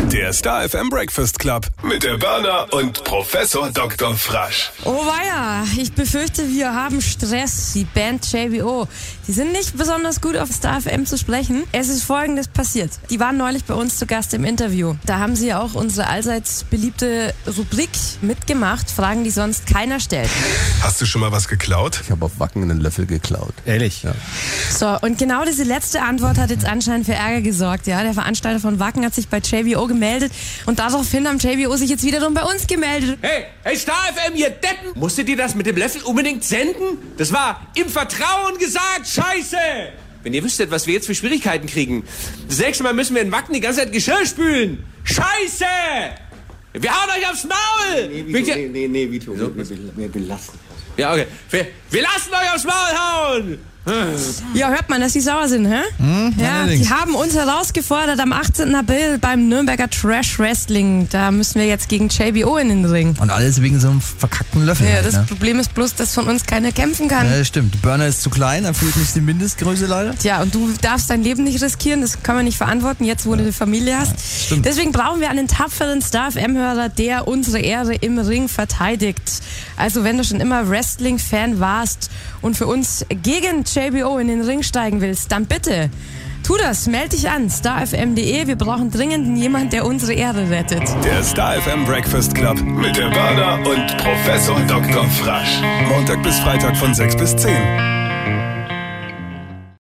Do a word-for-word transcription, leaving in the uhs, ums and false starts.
Der Star F M Breakfast Club mit der Berner und Professor Doktor Frasch. Oh weia, ich befürchte, wir haben Stress. Die Band J B O, die sind nicht besonders gut auf Star F M zu sprechen. Es ist Folgendes passiert. Die waren neulich bei uns zu Gast im Interview. Da haben sie auch unsere allseits beliebte Rubrik mitgemacht, Fragen, die sonst keiner stellt. Hast du schon mal was geklaut? Ich habe auf Wacken einen Löffel geklaut. Ehrlich? Ja. So, und genau diese letzte Antwort hat jetzt anscheinend für Ärger gesorgt. Ja, der Veranstalter von Wacken hat sich bei J B O gemeldet und daraufhin haben J B O sich jetzt wiederum bei uns gemeldet. Hey, hey Star F M, ihr Deppen! Musstet ihr das mit dem Löffel unbedingt senden? Das war im Vertrauen gesagt, scheiße! Wenn ihr wüsstet, was wir jetzt für Schwierigkeiten kriegen. Das nächste Mal müssen wir in Wacken die ganze Zeit Geschirr spülen. Scheiße! Wir hauen euch aufs Maul! Nee, Vito, nee, nee, nee, Vito, wir, wir, wir belassen. Ja, okay. Wir, wir lassen euch aufs Maul hauen! Ja, hört man, dass die sauer sind, hä? Hm, ja, allerdings. die haben uns herausgefordert am achtzehnten April beim Nürnberger Trash Wrestling. Da müssen wir jetzt gegen J B O in den Ring. Und alles wegen so einem verkackten Löffel. Ja, halt, das ne? Problem ist bloß, dass von uns keiner kämpfen kann. Ja, das stimmt. Burner ist zu klein, erfüllt nicht die Mindestgröße leider. Tja, und du darfst dein Leben nicht riskieren, das kann man nicht verantworten, jetzt wo du eine Familie hast. stimmt. Deswegen brauchen wir einen tapferen Star F M-Hörer, der unsere Ehre im Ring verteidigt. Also wenn du schon immer Wrestling-Fan warst und für uns gegen J B O in den Ring steigen willst, dann bitte, tu das, melde dich an, star f m punkt d e. Wir brauchen dringend jemanden, der unsere Ehre rettet. Der Star F M Breakfast Club mit der Berner und Professor Doktor Frasch. Montag bis Freitag von sechs bis zehn.